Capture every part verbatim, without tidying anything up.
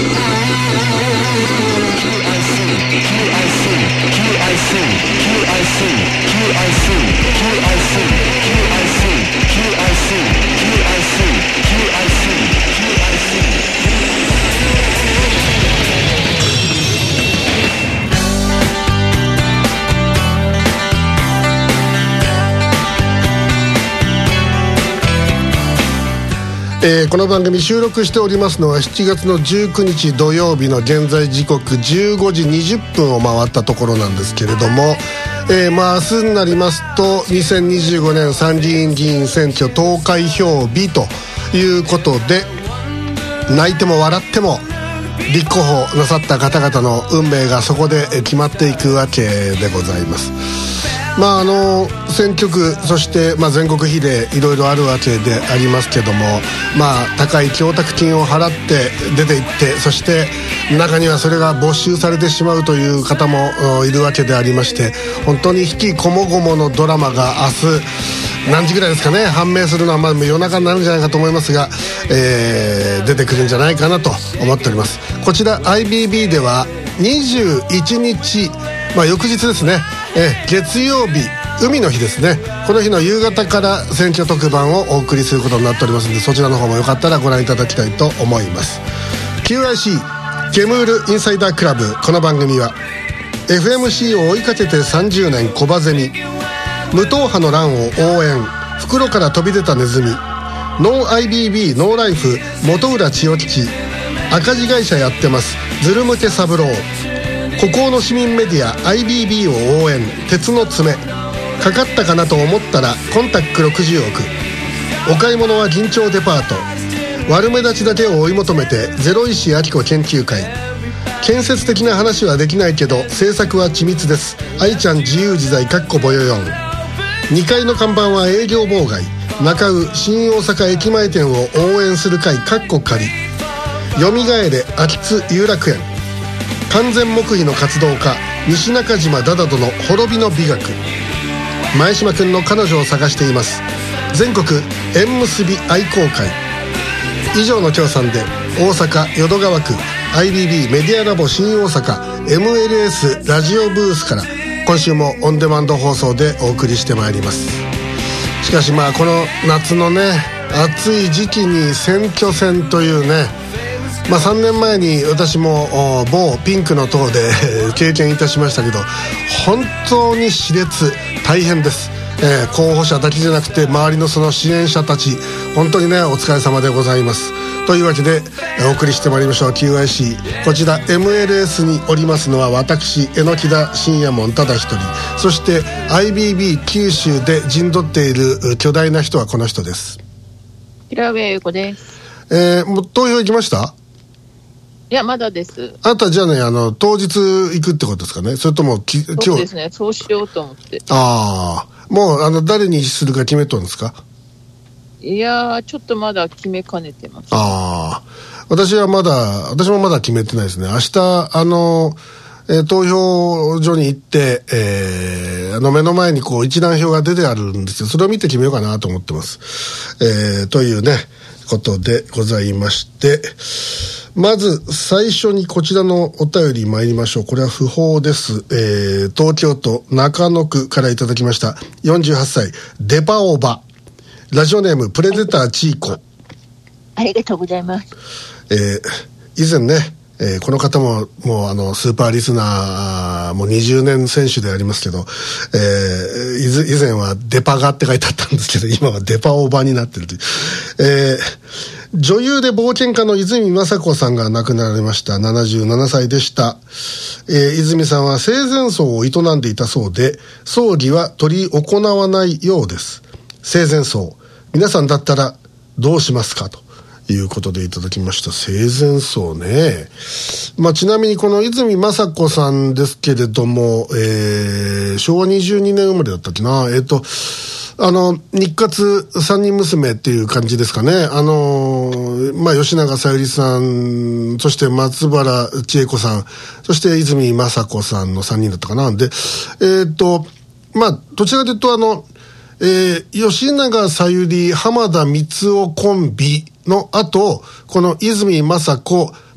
えー、この番組収録しておりますのはしちがつのじゅうくにち土曜日の現在時刻じゅうごじにじゅっぷんを回ったところなんですけれども、えー、まあ明日になりますとにせんにじゅうごねん参議院議員選挙投開票日ということで、泣いても笑っても立候補なさった方々の運命がそこで決まっていくわけでございます。まああの選挙区、そして、まあ、全国比例いろいろあるわけでありますけども、まあ高い供託金を払って出ていって、そして中にはそれが没収されてしまうという方もいるわけでありまして、本当に引きこもごものドラマが明日何時ぐらいですかね、判明するのはまあ夜中になるんじゃないかと思いますが、えー、出てくるんじゃないかなと思っております。こちら アイビービー ではにじゅういちにち、まあ、翌日ですね、え月曜日海の日ですね、この日の夕方から選挙特番をお送りすることになっておりますので、そちらの方もよかったらご覧いただきたいと思います。 キューアイシー ケムールインサイダークラブ。この番組は エフエムシー を追いかけてさんじゅうねん小バゼミ、無党派の乱を応援、袋から飛び出たネズミ、ノー アイビービー ノーライフ本浦千代吉、赤字会社やってますズルムケ三郎、孤高の市民メディア アイビービー を応援、鉄の爪、かかったかなと思ったらコンタックろくじゅうおく、お買い物は銀蝶デパート、悪目立ちだけを追い求めてゼロ石明子研究会、建設的な話はできないけど政策は緻密です、愛ちゃん自由自在かっこぼよよん、にかいの看板は営業妨害、中尾新大阪駅前店を応援する会かっこ仮、よみがえれ秋津有楽園、完全黙秘の活動家西中島ダダドの滅びの美学、前島くんの彼女を探しています、全国縁結び愛好会。以上の協賛で大阪淀川区 アイビービー メディアラボ新大阪 エムエルエス ラジオブースから今週もオンデマンド放送でお送りしてまいります。しかしまあこの夏のね暑い時期に選挙戦というね、まあ、さんねんまえに私も某ピンクの党で経験いたしましたけど、本当に熾烈大変です、えー、候補者だけじゃなくて周りのその支援者たち、本当にねお疲れ様でございます。というわけでお送りしてまいりましょう キューアイシー。 こちら エムエルエス におりますのは私榎田信也門ただ一人、そして アイビービー 九州で陣取っている巨大な人はこの人です。 平上優子です。 えー、もう投票行きました？ いやまだです。 あなたじゃあね、あの当日行くってことですかね、それともき今日？ そうですね、そうしようと思って。 ああ、もうあの誰にするか決めとるんですか？ いやちょっとまだ決めかねてます。 ああ、私はまだ私もまだ決めてないですね。明日あの、えー、投票所に行って、えー、あの目の前にこう一覧表が出てあるんですよ。それを見て決めようかなと思ってます。えー、というねことでございまして、まず最初にこちらのお便り参りましょう。これは不法です、えー、東京都中野区からいただきました。よんじゅうはっさいデパオバ、ラジオネームプレデターチーコ。 ありがとうございます。 えー、以前ね、えー、この方ももうあのスーパーリスナーもうにじゅうねん選手でありますけど、えー、以前はデパガって書いてあったんですけど、今はデパオバになってるという、えー女優で冒険家の泉雅子さんが亡くなられました。ななじゅうななさいでした。えー、泉さんは生前葬を営んでいたそうで、葬儀は取り行わないようです。生前葬、皆さんだったらどうしますかということでいただきました。生前葬ね。まあ、ちなみにこの泉雅子さんですけれども、えー、しょうわにじゅうにねん生まれだったっけな。えっとあの日活三人娘っていう感じですかね。あのまあ吉永小百合さん、そして松原千恵子さん、そして泉雅子さんのさんにんだったかな。でえっとまあどちらかというとあの、えー、吉永小百合浜田光夫コンビの後、この泉雅子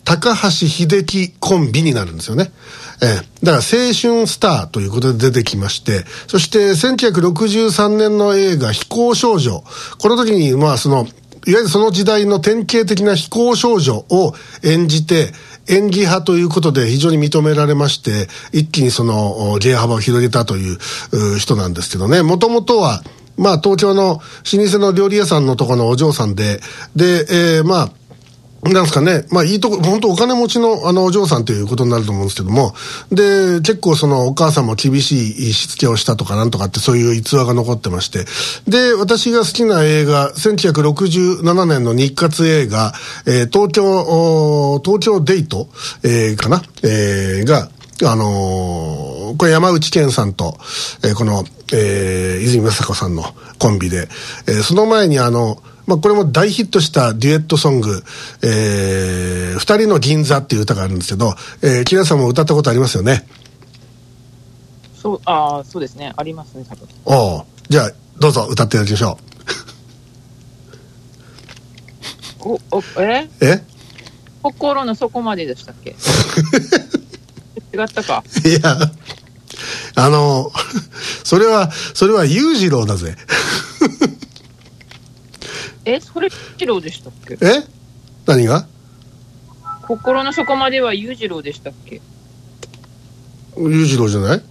高橋英樹コンビになるんですよね。えー、だから青春スターということで出てきまして、そしてせんきゅうひゃくろくじゅうさんねんの映画飛行少女、この時にまあそのいわゆるその時代の典型的な飛行少女を演じて、演技派ということで非常に認められまして、一気にその芸幅を広げたという人なんですけどね。もともとはまあ東京の老舗の料理屋さんのところのお嬢さんで、で、えー、まあなんですかね、まあいいとこ、本当お金持ちのあのお嬢さんということになると思うんですけども、で、結構そのお母さんも厳しいしつけをしたとかなんとかってそういう逸話が残ってまして、で、私が好きな映画、せんきゅうひゃくろくじゅうななねんの日活映画、えー、東京、東京デート、えー、かな、えー、が、あのー、これ山内健さんと、えー、この、えー、泉雅子さんのコンビで、えー、その前にあの、まあ、これも大ヒットしたデュエットソング、えー、二人の銀座っていう歌があるんですけど、えー、木田さんも歌ったことありますよね。 そう、ああ、そうですね。ありますね、多分。 おう、じゃあ、どうぞ歌っていただきましょう。お、お、ええ心の底まででしたっけ違ったか。 いや、あの、それは、それは裕次郎だぜ。 え、それ裕次郎でしたっけ？ え？何が？ 心の底までは裕次郎でしたっけ？ 裕次郎じゃない？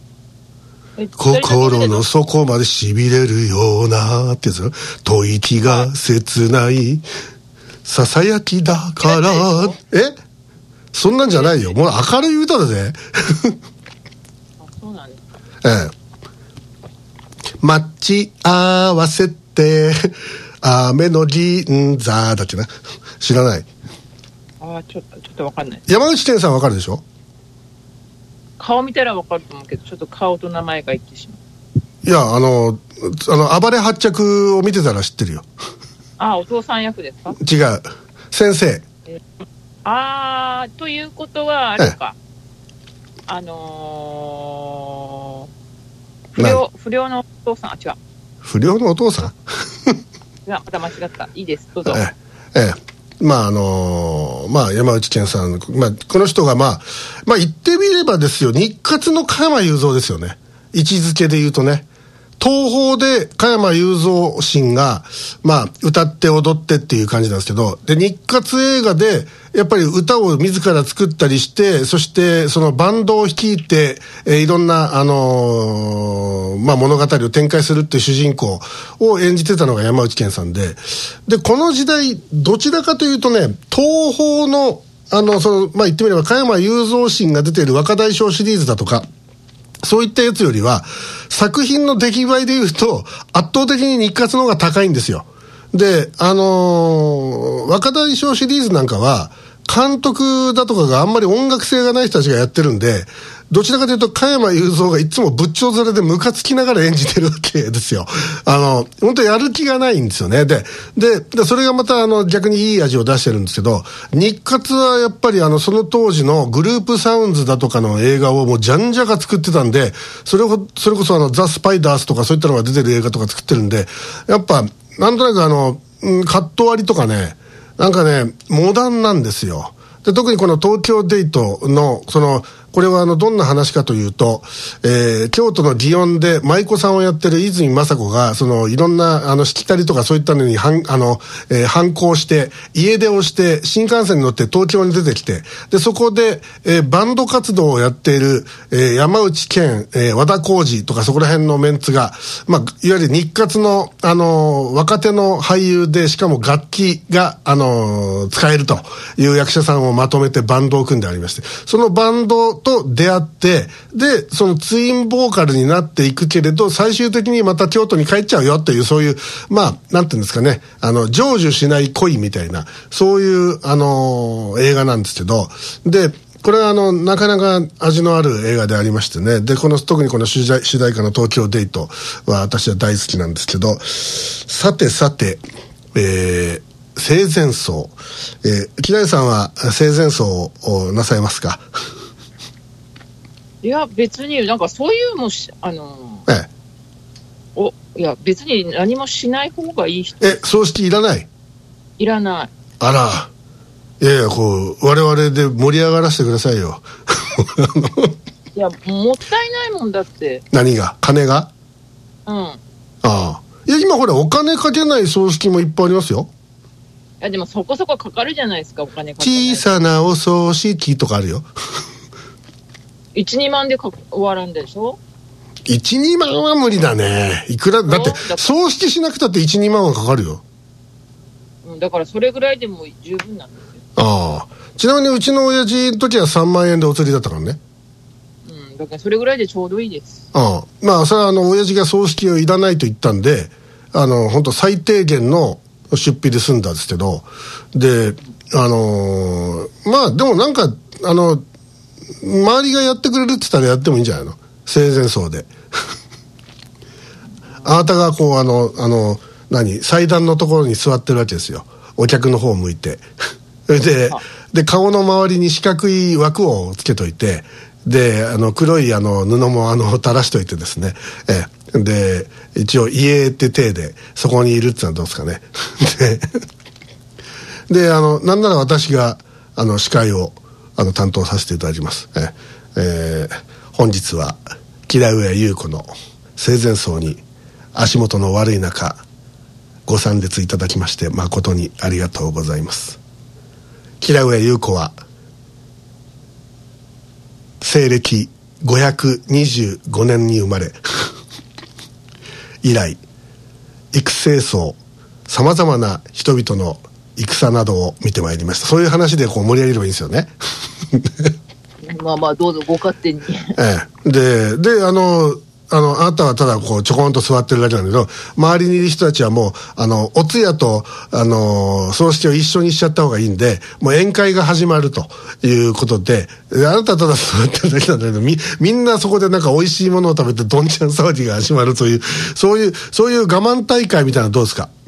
心の底まで痺れるようなってやつよ。吐息が切ないささやきだから。え？そんなんじゃないよ。もう明るい歌だぜ。 あ、そうなんですか。 ええ。待ち合わせて雨の銀座だっけな。知らない。 ああ、ちょっとちょっとわかんない。 山内健さんわかるでしょ。 顔見たらわかると思うけど、ちょっと顔と名前が言ってしまう。 いや、あのあの暴れ発着を見てたら知ってるよ。 ああ、お父さん役ですか？ 違う、先生。 えああ、ということはあれか、あのー、不良不良のお父さん、あ、違う、 不良のお父さん。 いや、また間違った。いいです、どうぞ。 ええ、ええ、まああのー、まあ山内健さん、まあこの人がまあまあ言ってみればですよ、日活の加山雄三ですよね。位置づけで言うとね、東宝で加山雄三氏がまあ歌って踊ってっていう感じなんですけど、で日活映画でやっぱり歌を自ら作ったりして、そしてそのバンドを率いて、えー、いろんなあのー、まあ物語を展開するっていう主人公を演じてたのが山内健さんで、でこの時代どちらかというとね、東宝のあのそのまあ言ってみれば加山雄三氏が出ている若大将シリーズだとか、そういったやつよりは作品の出来栄えでいうと圧倒的に日活の方が高いんですよ。で、あのー、若大将シリーズなんかは監督だとかがあんまり音楽性がない人たちがやってるんで、どちらかというと加山雄三がいつも仏頂面でムカつきながら演じてるわけですよ。あの本当やる気がないんですよね。でででそれがまたあの逆にいい味を出してるんですけど、日活はやっぱりあのその当時のグループサウンズだとかの映画をもうじゃんじゃか作ってたんで、それをそれこそあのザ・スパイダースとかそういったのが出てる映画とか作ってるんで、やっぱなんとなくあのカット割りとかね、なんかねモダンなんですよ。で特にこの東京デートのそのこれはあのどんな話かというと、えー、京都の祇園で舞妓さんをやってる泉雅子がそのいろんなあのしきたりとかそういったのに反あの、えー、反抗して家出をして新幹線に乗って東京に出てきて、でそこで、えー、バンド活動をやっている、えー、山内健、えー、和田浩二とかそこら辺のメンツが、まあ、いわゆる日活の、あのー、若手の俳優で、しかも楽器が、あのー、使えるという役者さんをまとめてバンドを組んでありまして、そのバンドと出会って、でそのツインボーカルになっていくけれど、最終的にまた京都に帰っちゃうよっていう、そういうまあなんていうんですかね、あの成就しない恋みたいな、そういうあの映画なんですけど、でこれはあのなかなか味のある映画でありましてね、でこの特にこの主題、主題歌の東京デートは私は大好きなんですけど、さてさて、えー生前葬、えー、木田さんは生前葬をなさいますか？ いや別になんかそういうもしあのー、ええ、おいや別に何もしない方がいい人。 え、葬式いらない？ いらない。 あら、 いやいや、こう我々で盛り上がらせてくださいよ。 いや、もったいないもんだって。 何が？金が？ うん。 ああ。いや、今ほらお金かけない葬式もいっぱいありますよ。 いや、でもそこそこかかるじゃないですか、お金かけない。 小さなお葬式とかあるよ。 いち、にまんでか終わらんでしょ。 いち、にまんは無理だね。いくらだって葬式しなくたっていち、にまんはかかるよ。 うん、だからそれぐらいでも十分なんですよ。 ああ。ちなみにうちの親父の時はさんまんえんでお釣りだったからね。 うん、だからそれぐらいでちょうどいいです。 ああ。まあそれはあの親父が葬式をいらないと言ったんで、あの本当最低限の出費で済んだんですけど、であのー、まあでもなんかあの周りがやってくれるって言ったらやってもいいんじゃないの、生前葬で。あなたがこうあのあの何祭壇のところに座ってるわけですよ、お客の方を向いて。でで顔の周りに四角い枠をつけといて、であの黒いあの布もあの垂らしといてですね、えで一応家って体でそこにいるってのはどうですかね。でであのなんなら私があの司会をあの担当させていただきます。ええー、本日は木田上優子の生前葬に足元の悪い中ご参列いただきまして誠にありがとうございます。木田上優子は西暦ごひゃくにじゅうごねんに生まれ以来育成層さまざまな人々の戦などを見てまいりました。そういう話でこう盛り上げればいいんですよね。 まあまあどうぞご勝手に。 ええ、でであのあのあなたはただこうちょこんと座ってるだけなんだけど、周りにいる人たちはもうあのお通夜とあの葬式を一緒にしちゃった方がいいんで、もう宴会が始まるということで、あなたはただ座ってるだけなんだけど、みみんなそこでなんか美味しいものを食べてどんちゃん騒ぎが始まるという、そういうそういう我慢大会みたいなのどうですか？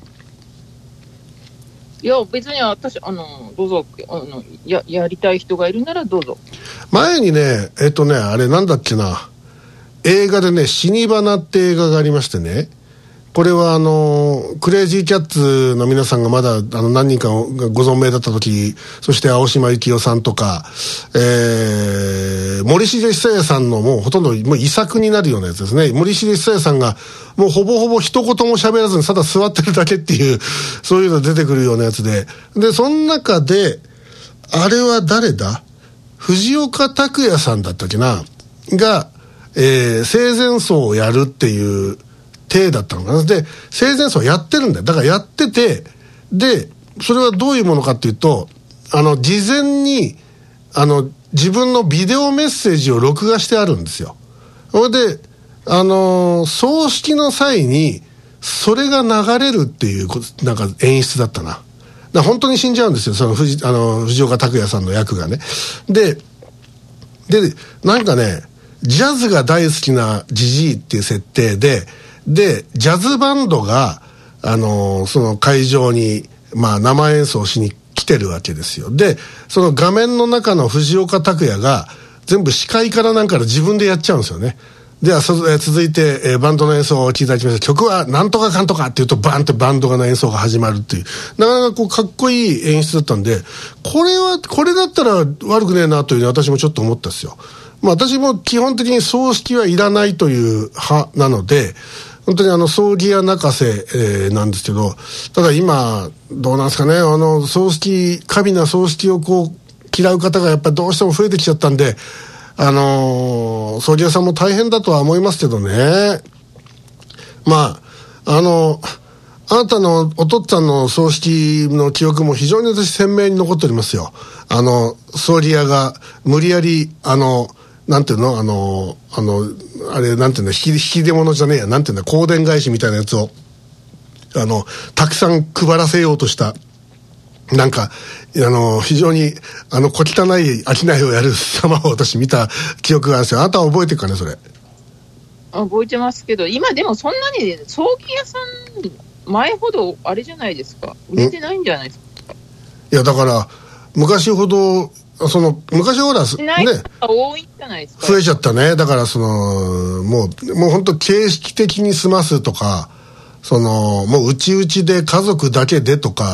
いや別に私あのどうぞあの や, やりたい人がいるならどうぞ。 前にねえっとねあれなんだっけな、映画でね死に花って映画がありましてね、これはあのクレイジーキャッツの皆さんがまだあの何人かがご存命だった時、そして青島幸男さんとか、えー、森重久彌さんのもうほとんどもう遺作になるようなやつですね。森重久彌さんがもうほぼほぼ一言も喋らずにただ座ってるだけっていう、そういうの出てくるようなやつで、でその中であれは誰だ、藤岡拓也さんだったっけなが、えー、生前葬をやるっていう体だったのかな。で生前葬やってるんだよ。だからやってて、でそれはどういうものかっていうと、あの事前にあの自分のビデオメッセージを録画してあるんですよ。それであのー、葬式の際にそれが流れるっていうなんか演出だったな。だから本当に死んじゃうんですよ、その 藤, あの藤岡拓也さんの役がね。ででなんかねジャズが大好きなジジイっていう設定で、でジャズバンドが、あのー、その会場に、まあ、生演奏しに来てるわけですよ。でその画面の中の藤岡拓也が全部司会からなんから自分でやっちゃうんですよね。ではそ、えー、続いて、えー、バンドの演奏を聴いていただきました。曲はなんとかかんとかっていうとバンってバンドの演奏が始まるっていう、なかなかこうかっこいい演出だったんで、これはこれだったら悪くねえなというのは私もちょっと思ったんですよ。まあ、私も基本的に葬式はいらないという派なので、本当にあの葬儀屋泣かせ、えー、なんですけど、ただ今どうなんですかね、あの葬式過敏な葬式をこう嫌う方がやっぱりどうしても増えてきちゃったんで、あのー、葬儀屋さんも大変だとは思いますけどね。まああのあなたのお父っつぁんの葬式の記憶も非常に私鮮明に残っておりますよ。あの葬儀屋が無理やりあのなんていうのあのあのあれなんていうの引き引き出物じゃねえや、なんていうの香典返しみたいなやつをあのたくさん配らせようとした、なんかあの非常にあの小汚い商いをやる様を私見た記憶があるんですよ。あなたは覚えてるかねそれ。 覚えてますけど、今でもそんなに葬儀屋さん前ほどあれじゃないですか、売れてないんじゃないですか。 いやだから昔ほどその昔ほらね多いんじゃないですか。 増えちゃったね。だからそのもうもう本当形式的に済ますとか、そのもううちうちで家族だけでとか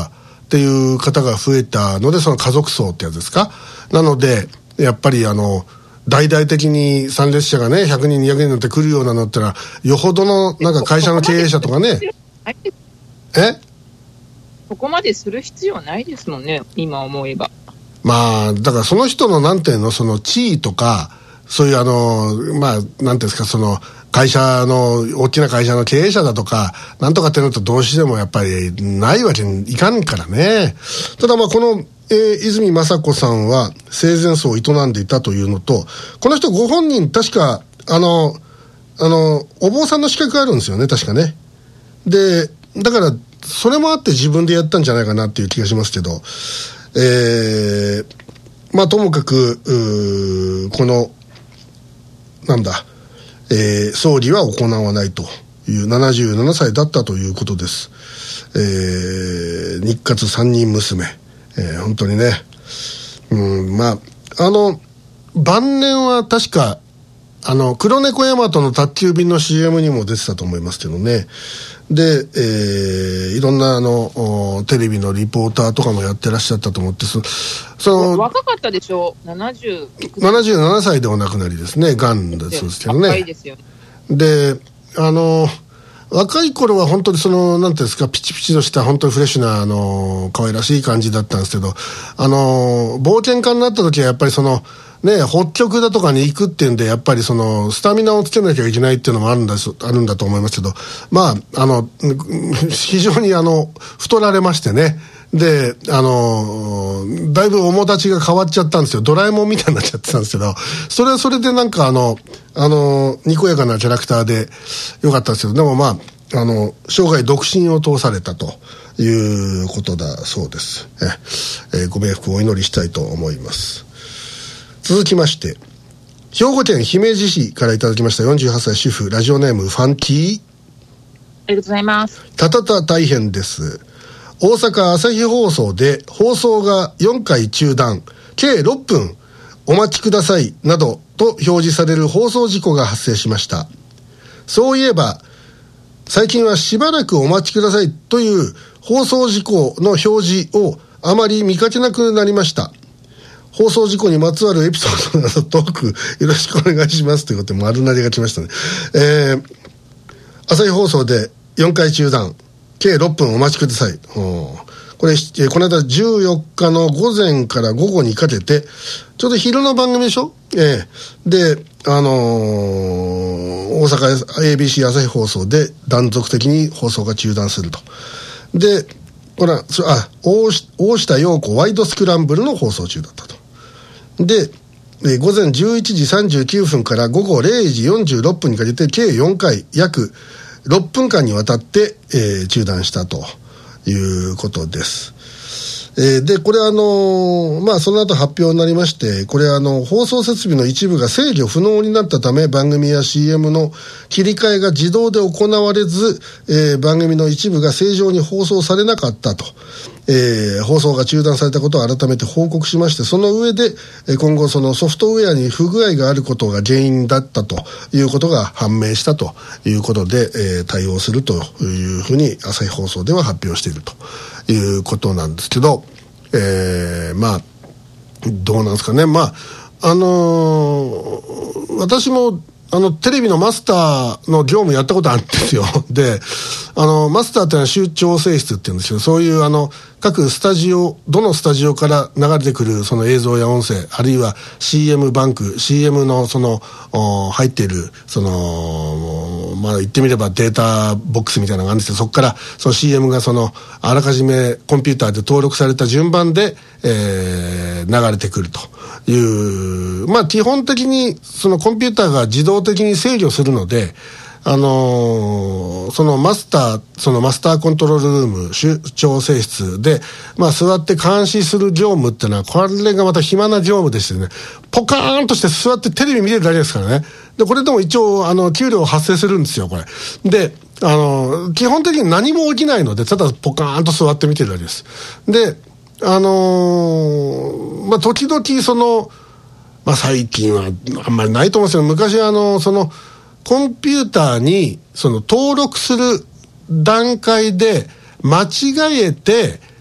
っていう方が増えたので、その家族葬ってやつですか。なのでやっぱりあの大々的に参列者がねひゃくにんにひゃくにんになって来るようなのってのはよほどのなんか会社の経営者とかねえそこまでする必要ないですもんね、今思えば。 まあだからその人のなんていうの、その地位とかそういうあのまあなんていうんですか、その会社の大きな会社の経営者だとかなんとかっていうのと同時でもやっぱりないわけにいかんからね。ただまあこの、えー、泉雅子さんは生前葬を営んでいたというのと、この人ご本人確かあのあのお坊さんの資格があるんですよね、確かね。でだからそれもあって自分でやったんじゃないかなっていう気がしますけど、えー、まあともかくこのなんだえー、葬儀は行わないというななじゅうななさいだったということです。えー、日活三人娘、えー、本当にね、うんまああの晩年は確かあの黒猫大和の宅急便の シーエム にも出てたと思いますけどね。で、えー、いろんなあのテレビのリポーターとかもやってらっしゃったと思って、そその若かったでしょう。ななじゅうななじゅうななさいでお亡くなりですね。がんだそうですけどね。 若いですよね。 であの若い頃は本当にそのなんていうんですか、ピチピチとした本当にフレッシュなあの可愛らしい感じだったんですけど、あの冒険家になった時はやっぱりそのね、北極だとかに行くっていうんでやっぱりそのスタミナをつけなきゃいけないっていうのもあるんだあるんだと思いますけど、まああの非常にあの太られましてね。であのだいぶ面立ちが変わっちゃったんですよ。ドラえもんみたいになっちゃってたんですけど、それはそれでなんかあのあのにこやかなキャラクターでよかったんですけど、でもまああの生涯独身を通されたということだそうです。え、えー、ご冥福をお祈りしたいと思います。続きまして兵庫県姫路市からいただきましたよんじゅうはっさい主婦、ラジオネームファンキー。 ありがとうございます。 たたた大変です。大阪朝日放送で放送がよんかい中断、計ろっぷんお待ちくださいなどと表示される放送事故が発生しました。そういえば最近はしばらくお待ちくださいという放送事故の表示をあまり見かけなくなりました。放送事故にまつわるエピソードなどトークよろしくお願いしますということで丸投げが来ましたね。えー、朝日放送でよんかい中断、計ろっぷんお待ちください。これ、この間じゅうよっかの午前から午後にかけてちょうど昼の番組でしょ、えー、であのー、大阪 エービーシー 朝日放送で断続的に放送が中断すると。でこれはあ 大, 大下容子ワイドスクランブルの放送中だったと。で、えー、午前じゅういちじさんじゅうきゅうふんから午後れいじよんじゅうろっぷんにかけて計よんかい約ろっぷんかんにわたって、えー、中断したということです。えー、でこれあのー、まあその後発表になりまして、これあの放送設備の一部が制御不能になったため番組や シーエム の切り替えが自動で行われず、えー、番組の一部が正常に放送されなかったと、えー、放送が中断されたことを改めて報告しまして、その上で今後そのソフトウェアに不具合があることが原因だったということが判明したということで、えー、対応するというふうに朝日放送では発表しているということなんですけど、えー、まあどうなんですかね。まああのー、私もあのテレビのマスターの業務やったことあるんですよ。であのマスターっていうのは集調整室っていうんですよ。そういうあの各スタジオ、どのスタジオから流れてくるその映像や音声、あるいは シーエム バンク、 シーエム のその入っているそのまあ言ってみればデータボックスみたいなのがあるんですけど、そこからその シーエム がそのあらかじめコンピューターで登録された順番で、えー、流れてくるという、まあ基本的にそのコンピューターが自動的に制御するので、あのー、そのマスターそのマスターコントロールルーム集調整室で、まあ、座って監視する業務っていうのはこれがまた暇な業務でしてね、ポカーンとして座ってテレビ見てるだけですからね。でこれでも一応あの給料発生するんですよこれで。あのー、基本的に何も起きないのでただポカーンと座って見てるだけです。であのー、まあ時々その、まあ、最近はあんまりないと思うんですけど、昔はあのそのコンピューターにその登録する段階で間違えて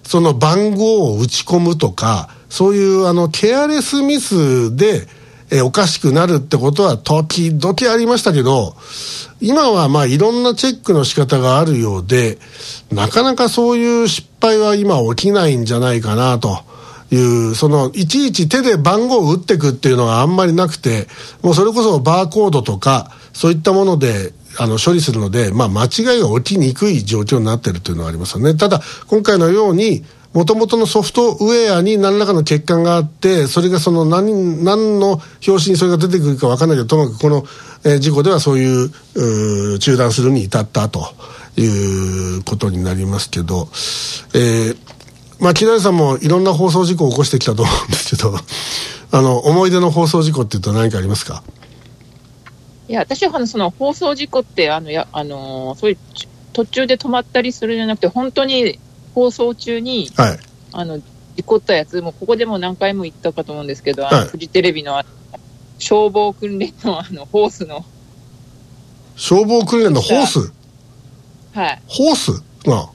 その番号を打ち込むとか、そういうあのケアレスミスでえおかしくなるってことは時々ありましたけど、今はまあいろんなチェックの仕方があるようで、なかなかそういう失敗は今起きないんじゃないかなという、そのいちいち手で番号を打っていくっていうのがあんまりなくて、もうそれこそバーコードとかそういったものであの処理するので、まあ間違いが起きにくい状況になっているというのはありますよね。ただ今回のようにもともとのソフトウェアに何らかの欠陥があって、それがその何、何の表紙にそれが出てくるか分からないけど、ともかくこの、えー、事故ではそういう、う中断するに至ったということになりますけど、えー、まあ木田さんもいろんな放送事故を起こしてきたと思うんですけど、あの思い出の放送事故っていうと何かありますか？ いや、私はその放送事故ってあのやあのそういう途中で止まったりするんじゃなくて、本当に放送中に、はい、あの事故ったやつ、もうここでも何回も言ったかと思うんですけど、はい、あのフジテレビの消防訓練のあのホースの消防訓練のホース、 はい、 ホースが、はい、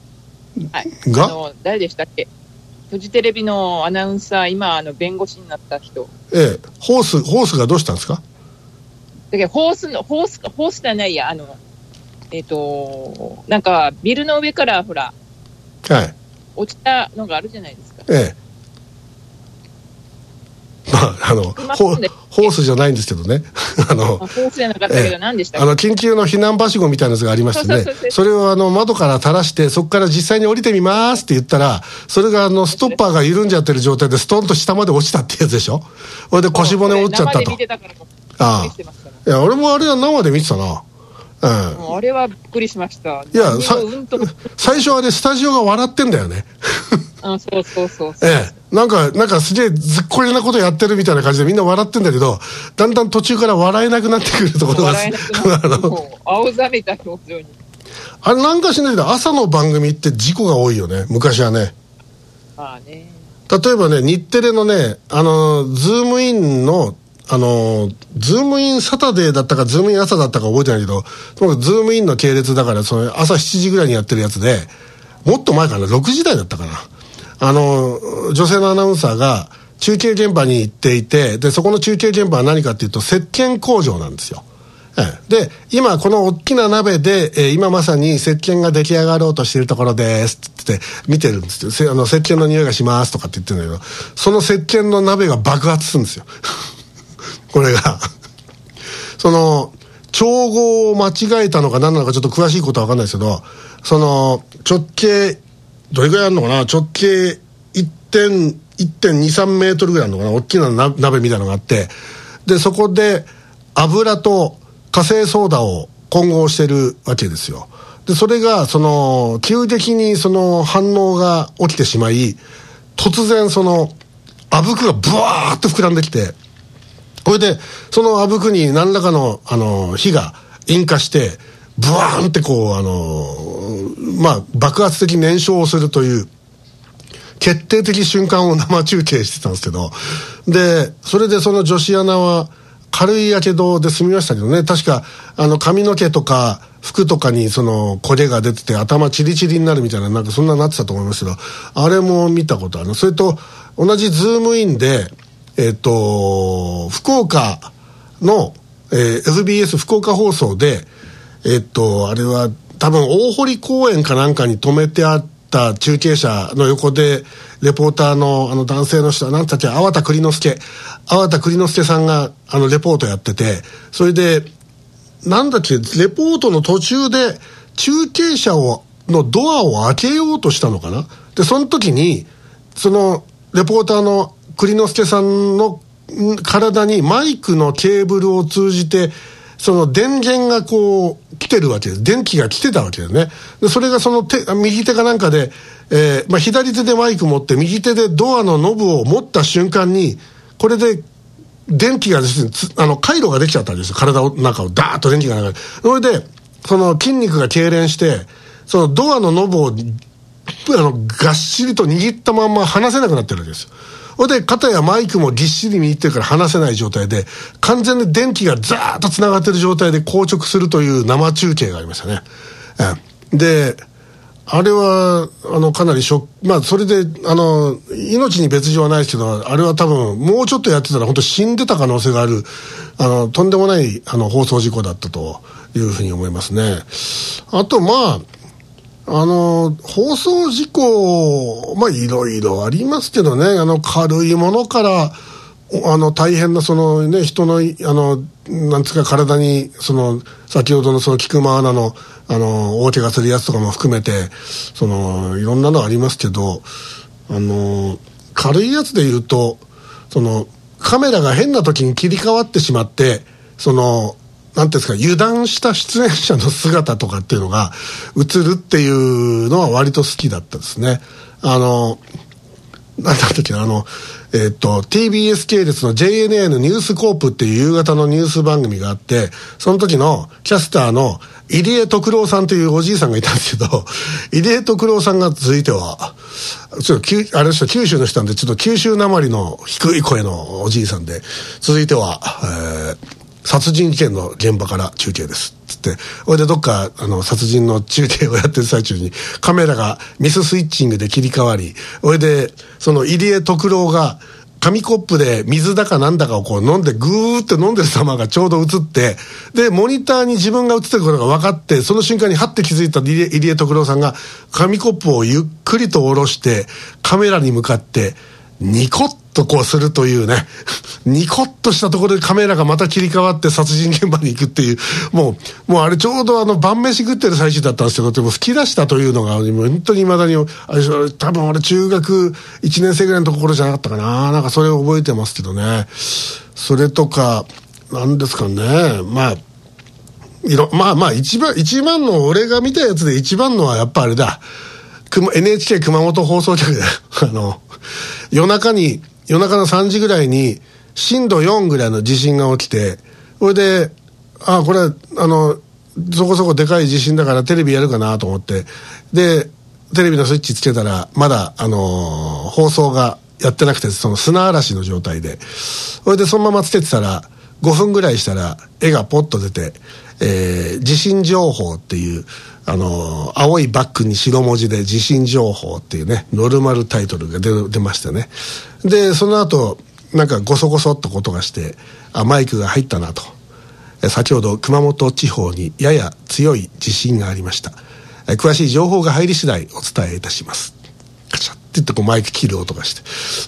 があの誰でしたっけ、フジテレビのアナウンサー、今あの弁護士になった人、 ええ、ホースホースがどうしたんですか？ だけどホースのホースホースじゃないや、あのえっ、ー、となんかビルの上からほら、はい、落ちたのがあるじゃないですか。ええ。 まあ、あの、ホ, ホースじゃないんですけどね。あの、 ホースじゃなかったけど、何でしたっけ？ あの、緊急の避難はしごみたいなやつがありましてね。そうそうそうそう、それをあの、窓から垂らして、そこから実際に降りてみますって言ったら、それがあの、ストッパーが緩んじゃってる状態で、ストンと下まで落ちたってやつでしょ？それで腰骨折っちゃったと。生で見てたからもああ。いや、俺もあれは生で見てたな。 うん、あれはびっくりしました。 いや、さ最初はね、スタジオが笑ってんだよね。 あ、そうそうそうそう。 ええ、なんか、なんかすげえずっこりなことやってるみたいな感じでみんな笑ってんだけど、だんだん途中から笑えなくなってくるところが。笑えなくなって、もう青ざめた表情に。 あれなんかしないけど、朝の番組って事故が多いよね、昔はね。 まあね。 例えばね、日テレのね、あの、ズームインの、あのズームインサタデーだったかズームイン朝だったか覚えてないけど、ともかくズームインの系列だから、その朝しちじぐらいにやってるやつで、もっと前かな、ろくじ台だったかな、あの女性のアナウンサーが中継現場に行っていて、でそこの中継現場は何かっていうと石鹸工場なんですよ。で今この大きな鍋で、えー、今まさに石鹸が出来上がろうとしているところですって言って見てるんですよ。あの石鹸の匂いがしますとかって言ってるんだけど、その石鹸の鍋が爆発するんですよ。これがその調合を間違えたのか何なのかちょっと詳しいことは分かんないですけど、その直径どれぐらいあるのかな、直径いってんにさんメートルぐらいあるのかな、大きな鍋みたいなのがあって、でそこで油と火星ソーダを混合してるわけですよ。でそれがその急激にその反応が起きてしまい、突然そのあぶくがブワーッと膨らんできて、これでそのあぶくに何らかのあの火が引火してブワーンってこうあのまあ爆発的燃焼をするという決定的瞬間を生中継してたんですけど、でそれでその女子アナは軽いやけどで済みましたけどね。確かあの髪の毛とか服とかにその焦げが出てて頭チリチリになるみたいな、なんかそんななってたと思いますけど、あれも見たことある。それと同じズームインでえっと福岡の、えー、エフビーエス 福岡放送でえっとあれは多分大堀公園かなんかに止めてあった中継車の横でレポーターのあの男性の人は何だっけ、粟田栗之助粟田栗之助さんがあのレポートやってて、それでなんだっけレポートの途中で中継車をのドアを開けようとしたのかな。でその時にそのレポーターの栗之助さんの体にマイクのケーブルを通じてその電源がこう来てるわけです。電気が来てたわけですね。でそれがその手右手かなんかで、えーまあ、左手でマイク持って右手でドアのノブを持った瞬間にこれで電気がですね、あの回路ができちゃったんですよ。体の中をダーッと電気が流れる。それでその筋肉が痙攣してそのドアのノブをあのがっしりと握ったまま離せなくなってるわけですよ。それで肩やマイクもぎっしり握ってるから離せない状態で、完全に電気がザーッとつながってる状態で硬直するという生中継がありましたね。であれはあのかなりショック、まあそれであの命に別状はないですけど、あれは多分もうちょっとやってたら本当死んでた可能性がある、あのとんでもないあの放送事故だったというふうに思いますね。あとまああの放送事故、まあいろいろありますけどね、あの軽いものからあの大変なそのね、人のあのなんつうか体にその先ほどのその菊間アナのあの大怪我するやつとかも含めて、そのいろんなのありますけど、あの軽いやつで言うと、そのカメラが変な時に切り替わってしまって、そのなんていうんですか、油断した出演者の姿とかっていうのが映るっていうのは割と好きだったですね。あのなんだったっけな、あのえっと ティービーエス 系列の ジェイエヌエー のニュースコープっていう夕方のニュース番組があって、その時のキャスターの入江徳郎さんというおじいさんがいたんですけど、入江徳郎さんが続いてはちょっとあれです九州の人なんで、ちょっと九州なまりの低い声のおじいさんで、続いては、えー殺人事件の現場から中継ですつって、それでどっかあの殺人の中継をやってる最中にカメラがミススイッチングで切り替わり、それでその入江徳郎が紙コップで水だかなんだかをこう飲んでグーって飲んでる様がちょうど映って、でモニターに自分が映ってることが分かって、その瞬間にハッて気づいた入江、入江徳郎さんが紙コップをゆっくりと下ろしてカメラに向かってニコッとこうするというね、ニコッとしたところでカメラがまた切り替わって殺人現場に行くっていう、もうもうあれちょうどあの晩飯食ってる最中だったんですけど、でも吹き出したというのが本当に未だにあれ多分俺中学いちねん生ぐらいのところじゃなかったかな、なんかそれを覚えてますけどね。それとかなんですかね、まあいろまあまあ一番一番の俺が見たやつで一番のはやっぱあれだ、エヌエイチケー 熊本放送局であの夜中に夜中のさんじぐらいに震度よんぐらいの地震が起きて、それであこれあのそこそこでかい地震だからテレビやるかなと思って、でテレビのスイッチつけたらまだあのー、放送がやってなくて、その砂嵐の状態で、それでそのままつけてたらごふんぐらいしたら絵がポッと出て、えー、地震情報っていうあのー、青いバックに白文字で地震情報っていうねノルマルタイトルが 出, 出ましたね。でその後なんかゴソゴソっと音がして、あマイクが入ったなと、え先ほど熊本地方にやや強い地震がありました、え詳しい情報が入り次第お伝えいたします。カチャッって言ってこうマイク切る音がして、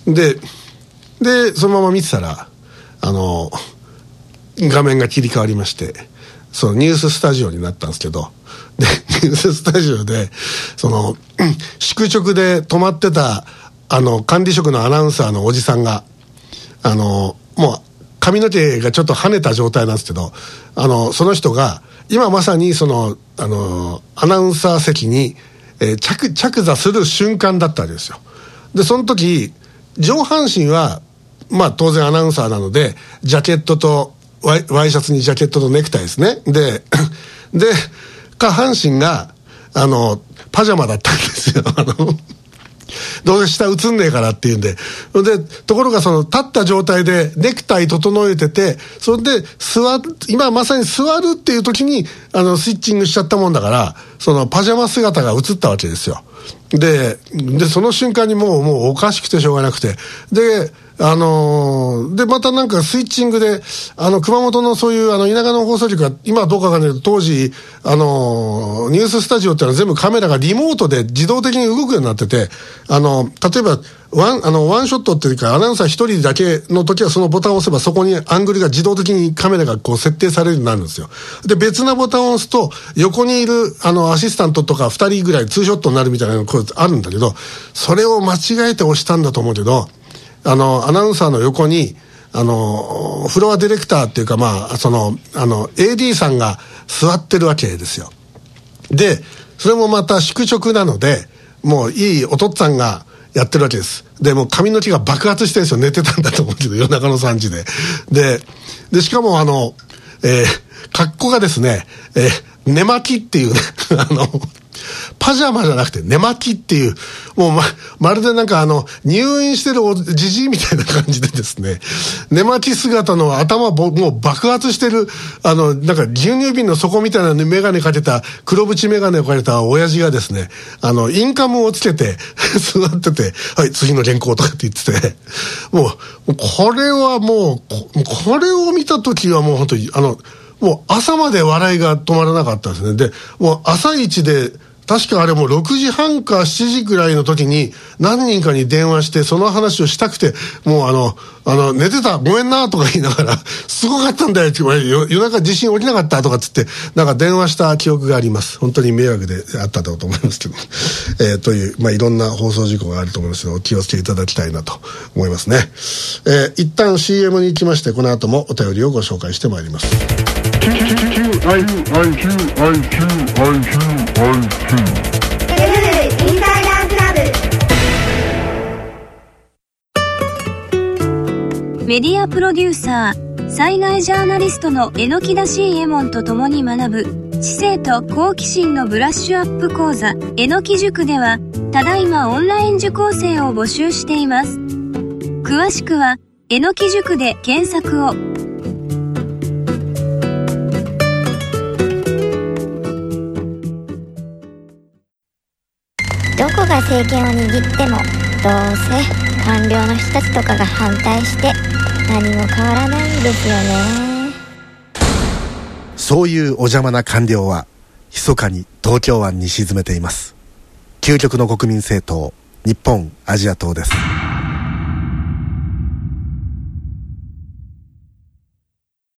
ででそのまま見てたらあの画面が切り替わりまして、そのニューススタジオになったんですけど、でニューススタジオでその宿直で泊まってたあの管理職のアナウンサーのおじさんがあのもう髪の毛がちょっと跳ねた状態なんですけど、あのその人が今まさにそのあのアナウンサー席に、えー、着, 着座する瞬間だったわけですよ。でその時上半身はまあ当然アナウンサーなのでジャケットとワイ, ワイシャツにジャケットとネクタイですね。でで下半身があのパジャマだったんですよ。あのどうせ下映んねえからっていうんで、でところがその立った状態でネクタイ整えてて、それで座る今まさに座るっていう時にあのスイッチングしちゃったもんだから、そのパジャマ姿が映ったわけですよ。ででその瞬間にもうもうおかしくてしょうがなくて、であのー、でまたなんかスイッチングであの熊本のそういうあの田舎の放送局が今はどうかわかんないけど、当時あのー、ニューススタジオってのは全部カメラがリモートで自動的に動くようになってて、あの例えばワンあのワンショットっていうかアナウンサー一人だけの時はそのボタンを押せばそこにアングルが自動的にカメラがこう設定されるようになるんですよ。で別なボタンを押すと横にいるあのアシスタントとかふたりぐらいツーショットになるみたいなのがあるんだけど、それを間違えて押したんだと思うけど、あのアナウンサーの横にあのフロアディレクターっていうか、まあそのあの エーディー さんが座ってるわけですよ。でそれもまた宿直なのでもういいお父っつぁんがやってるわけです。でもう髪の毛が爆発してるんですよ。寝てたんだと思うけど夜中のさんじでででしかもあの、えー、格好がですね、えー、寝巻きっていうねあのパジャマじゃなくて寝巻きっていう、もう ま, まるでなんかあの入院してるおじじいみたいな感じでですね、寝巻き姿の頭ぼもう爆発してる、あのなんか牛乳瓶の底みたいなメガネかけた、黒縁メガネをかけた親父がですね、あのインカムをつけて座ってて、はい次の原稿とかって言ってて、もうこれはもう こ, これを見た時はもう本当にあのもう朝まで笑いが止まらなかったですね。でもう朝一で確かあれもろくじはんかしちじくらいの時に何人かに電話してその話をしたくて、もうあのあの寝てたごめんなとか言いながら、すごかったんだよって夜中地震起きなかったとかつってなんか電話した記憶があります。本当に迷惑であったと思いますけど、えー、というまあいろんな放送事故があると思いますのでお気をつけいただきたいなと思いますね。えー、一旦 シーエム に行きまして、この後もお便りをご紹介してまいります。 メディアプロデューサー、災害ジャーナリストの榎田 シー エモンと共に学ぶ知性と好奇心のブラッシュアップ講座えのき塾では、ただいまオンライン受講生を募集しています。詳しくはえのき塾で検索を。 どこが政権を握ってもどうせ官僚の人たちとかが反対して何も変わらないんですよね。 そういうお邪魔な官僚は密かに東京湾に沈めています。究極の国民政党、日本アジア党です。